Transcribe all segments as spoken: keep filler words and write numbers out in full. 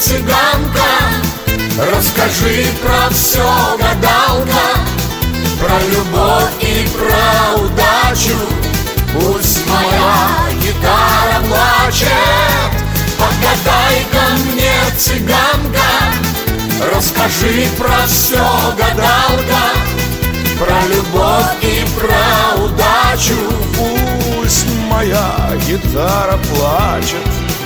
цыганка, расскажи про все, гадалка, про любовь и про удачу. Пусть моя гитара плачет. Погадай-ка мне, цыганка, расскажи про все, гадалка, про любовь и про удачу. Пусть моя гитара плачет.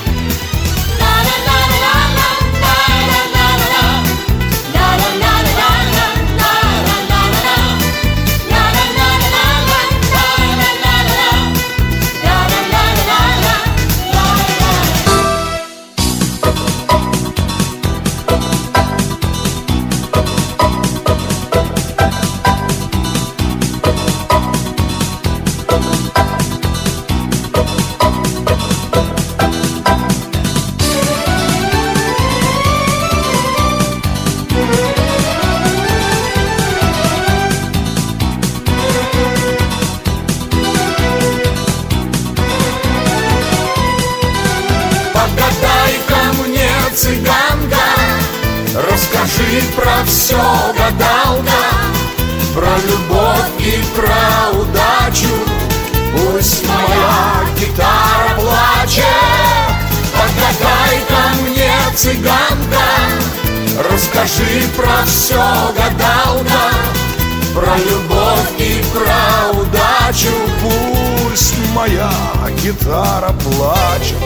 Погадай-ка мне, цыганка, расскажи про все, гадалка, про любовь и про удачу. Пусть моя гитара плачет. Погадай-ка мне, цыганка, расскажи про все, гадалка, про любовь и про удачу. Пусть моя гитара плачет.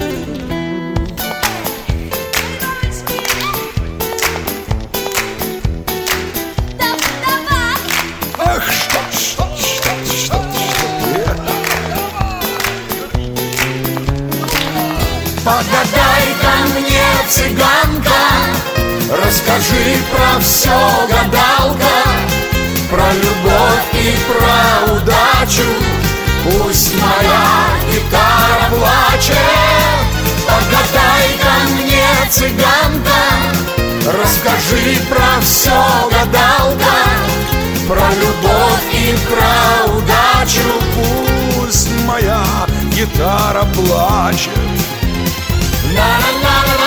Ах, что, что, что, что, Погадай-ка мне, цыганка, расскажи про все, гадалка, про любовь и про удачу. Пусть моя гитара плачет. Погадай-ка мне, цыганка, расскажи про все, гадалка, про любовь и про удачу. Пусть моя гитара плачет. La la la la.